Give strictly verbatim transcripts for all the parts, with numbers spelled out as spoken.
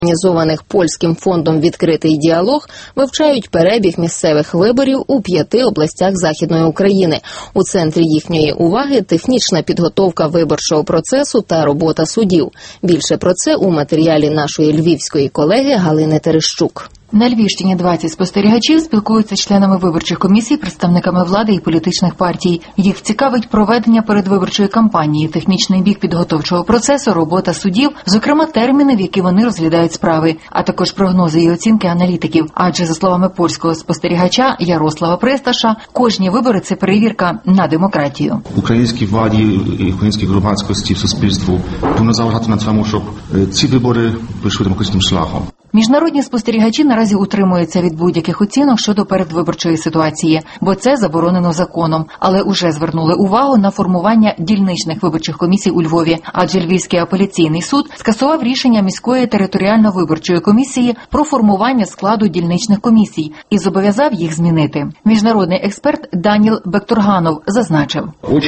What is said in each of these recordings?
організованих польським фондом «Відкритий діалог», вивчають перебіг місцевих виборів у п'яти областях Західної України. У центрі їхньої уваги – технічна підготовка виборчого процесу та робота судів. Більше про це у матеріалі нашої львівської колеги Галини Терещук. На Львівщині двадцять спостерігачів спілкуються з членами виборчих комісій, представниками влади і політичних партій. Їх цікавить проведення передвиборчої кампанії, технічний бік підготовчого процесу, робота судів, зокрема терміни, в які вони розглядають справи, а також прогнози і оцінки аналітиків. Адже, за словами польського спостерігача Ярослава Присташа, кожні вибори – це перевірка на демократію. Українській владі і українській громадськості, суспільству повинно залежати на тому, щоб ці вибори пройшли демократичним шляхом. Міжнародні спостерігачі наразі утримуються від будь-яких оцінок щодо передвиборчої ситуації, бо це заборонено законом, але уже звернули увагу на формування дільничних виборчих комісій у Львові, адже Львівський апеляційний суд скасував рішення міської територіально-виборчої комісії про формування складу дільничних комісій і зобов'язав їх змінити. Міжнародний експерт Даніл Бектурганов зазначив.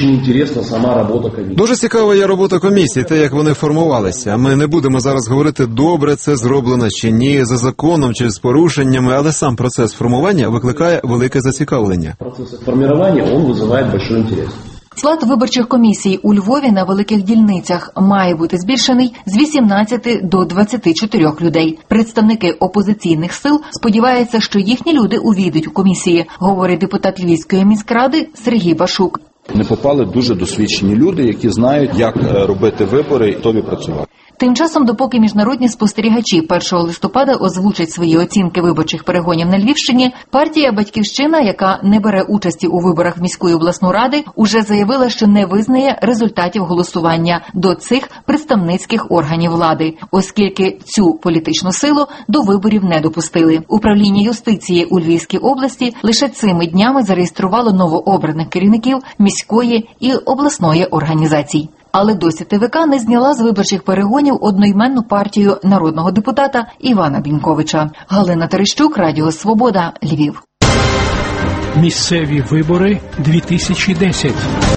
Дуже цікава є робота комісії, те, як вони формувалися. Ми не будемо зараз говорити, добре це зроблено чи ні, за законом чи з порушеннями, але сам процес формування викликає велике зацікавлення. Процес формування, він викликає великий інтерес. Склад виборчих комісій у Львові на великих дільницях має бути збільшений з вісімнадцяти до двадцяти чотирьох людей. Представники опозиційних сил сподіваються, що їхні люди увійдуть у комісії, говорить депутат Львівської міськради Сергій Башук. Не попали дуже досвідчені люди, які знають, як робити вибори і готові працювати. Тим часом, допоки міжнародні спостерігачі першого листопада озвучать свої оцінки виборчих перегонів на Львівщині, партія «Батьківщина», яка не бере участі у виборах в міську і обласну ради, уже заявила, що не визнає результатів голосування до цих представницьких органів влади, оскільки цю політичну силу до виборів не допустили. Управління юстиції у Львівській області лише цими днями зареєструвало новообраних керівників міської і обласної організацій. Але досі ТВК не зняла з виборчих перегонів одноіменну партію народного депутата Івана Біньковича. Галина Терещук, Радіо Свобода, Львів. Місцеві вибори дві тисячі десять.